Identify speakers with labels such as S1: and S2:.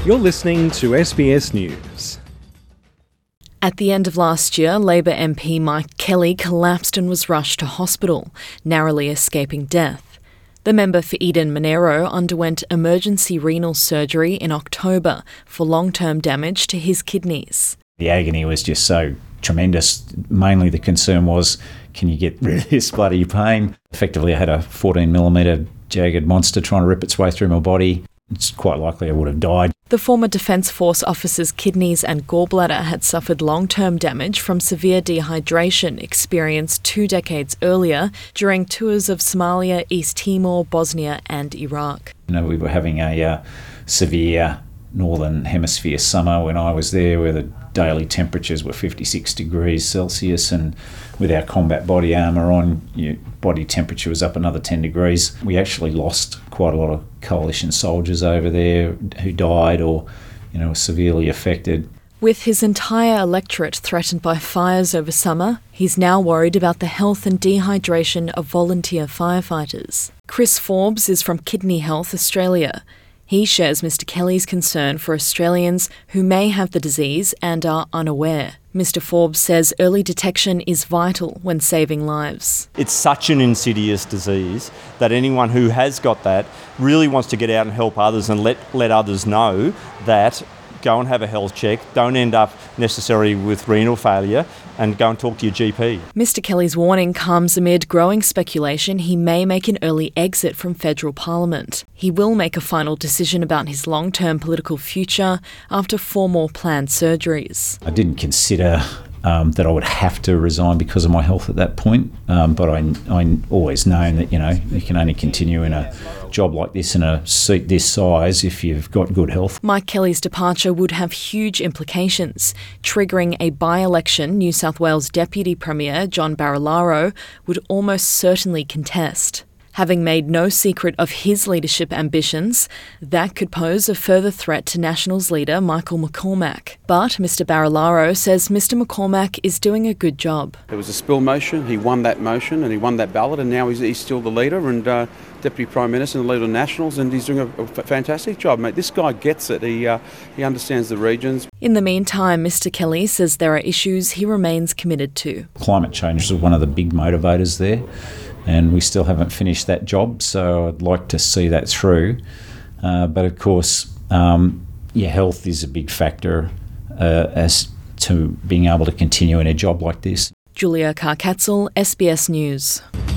S1: You're listening to SBS News.
S2: At the end of last year, Labor MP Mike Kelly collapsed and was rushed to hospital, narrowly escaping death. The member for Eden Monaro underwent emergency renal surgery in October for long-term damage to his kidneys.
S3: The agony was just so tremendous. Mainly the concern was, can you get rid of this bloody pain? Effectively, I had a 14mm jagged monster trying to rip its way through my body. It's quite likely I would have died.
S2: The former Defence Force officer's kidneys and gallbladder had suffered long-term damage from severe dehydration experienced 2 decades earlier during tours of Somalia, East Timor, Bosnia and Iraq.
S3: We were having a severe Northern Hemisphere summer when I was there, where the daily temperatures were 56 degrees Celsius, and with our combat body armour on, your body temperature was up another 10 degrees. We actually lost quite a lot of coalition soldiers over there who died or, were severely affected.
S2: With his entire electorate threatened by fires over summer, he's now worried about the health and dehydration of volunteer firefighters. Chris Forbes is from Kidney Health Australia. He shares Mr Kelly's concern for Australians who may have the disease and are unaware. Mr Forbes says early detection is vital when saving lives.
S4: It's such an insidious disease that anyone who has got that really wants to get out and help others and let others know that go and have a health check, don't end up necessarily with renal failure, and go and talk to your GP.
S2: Mr Kelly's warning comes amid growing speculation he may make an early exit from federal parliament. He will make a final decision about his long-term political future after 4 more planned surgeries.
S3: I didn't consider that I would have to resign because of my health at that point, but I always known that, you can only continue in a job like this in a seat this size if you've got good health.
S2: Mike Kelly's departure would have huge implications, triggering a by-election New South Wales Deputy Premier John Barilaro would almost certainly contest. Having made no secret of his leadership ambitions, that could pose a further threat to Nationals leader Michael McCormack. But Mr Barilaro says Mr McCormack is doing a good job.
S5: There was a spill motion, he won that motion and he won that ballot, and now he's still the leader and Deputy Prime Minister and the leader of Nationals, and he's doing a fantastic job, mate. This guy gets it. He understands the regions.
S2: In the meantime, Mr Kelly says there are issues he remains committed to.
S3: Climate change is one of the big motivators there, and we still haven't finished that job, so I'd like to see that through. But of course, health is a big factor as to being able to continue in a job like this.
S2: Julia Carcatzel, SBS News.